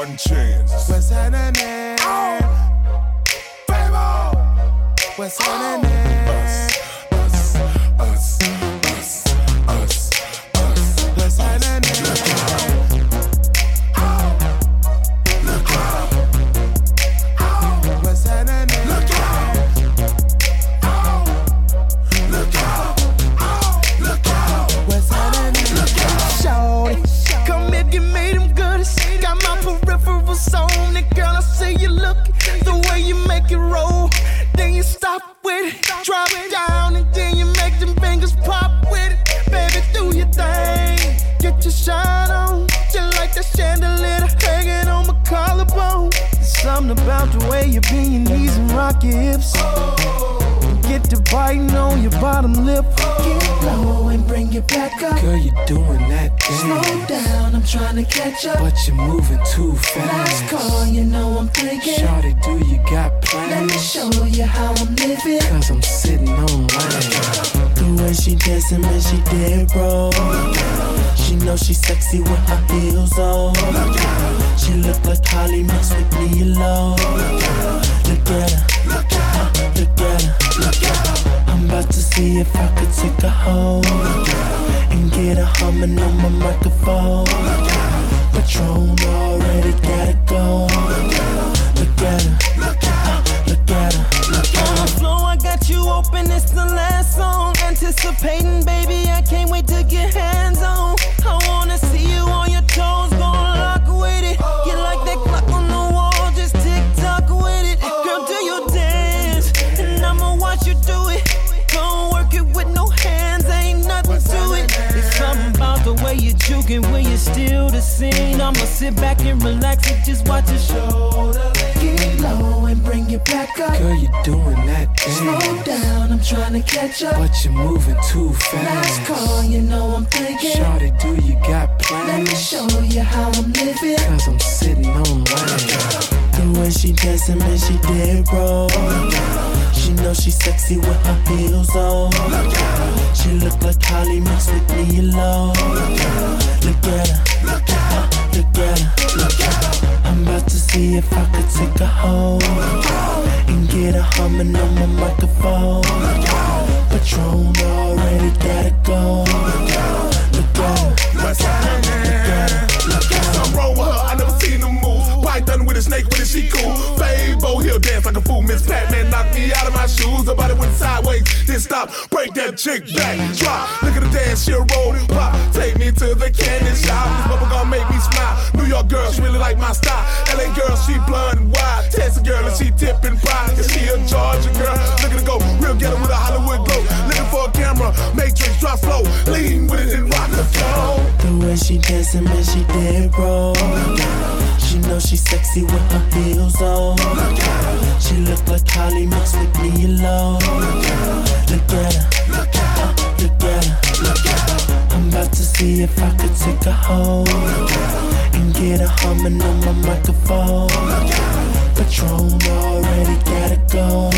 one chance. What's happening? What's happening? Us. What's happening? Look out. What's happening? Look out. Look out. Look out. What's happening? Look out. Shorty, come if you made him good. Got my peripherals on it, girl. I see you look the way you make it roll. Then you stop with it, drop it down, and then you make them fingers pop with it. Baby, do your thing, get your shine on, just like the chandelier hanging on my collarbone. There's something about the way you bend your knees and rock your hips. Get to biting on your bottom lip. Get low and bring it back up. Girl, you doing that dance. Slow down, I'm trying to catch up. But you're moving too fast. Last call, you know I'm thinking. Shawty, do you got plans? Let me show you how I'm living. Cause I'm sitting on land. The way she dancing, man, she dead wrong. She know she sexy with her heels on. She look like Holly mixed with me alone. Look at her, look at her, look at her. I'm about to see if I could take her home and get her humming on my microphone. Patron already gotta go. Look at her, look at her, look at her. On the floor, I got you open, it's the last song. Anticipating, baby, I can't wait to get hands on. I wanna see you on your toes, gon' lock with it. You like that clock on the wall, just tick tock with it. Girl, do your dance, and I'ma watch you do it. Don't work it with no hands, ain't nothing to it. It's something about the way you're juking when you're still the scene. I'ma sit back and relax and just watch the show. Get low and bring it back up. Girl, you doing that Slow dance. down, I'm trying to catch up. But you're moving too Last fast. call, you know I'm thinking. Shawty, do you got Let me plans? show you how I'm living. Cause I'm sitting on land. The way she dancing, man, she dead wrong. She know she sexy with her heels on. She look like Holly mixed with me alone. Look at her, look at her, look at her, look at her. I'm about to see if I could take her home and get her humming on my microphone. Patron already gotta go. Look at her, What's look at her, look at her. Something wrong with her, I never seen her move. Python with a snake, with it, she cool. Fabo, he'll dance like a fool. Miss Pac-Man knocked me out of my shoes. The body went sideways, then stop. Break that chick back, drop. Look at the dance, she'll roll and pop. Take me to the candy shop. This bubble gonna make me smile. New York girl, she really like my style. LA girl, she blonde and wild. Texas girl, and she tipping pride. And she a Georgia girl. Look at her go, real ghetto with a Hollywood glow. Looking for a camera, matrix, drop slow. Lean with it and rock the flow. The way she dancing, man, she dead wrong. She know she sexy with her heels on. She look like Holly mixed with me alone. Look at her, look at her, look at her, look at her. I'm about to see if I could take her home and get her humming on my microphone. Patron already gotta go.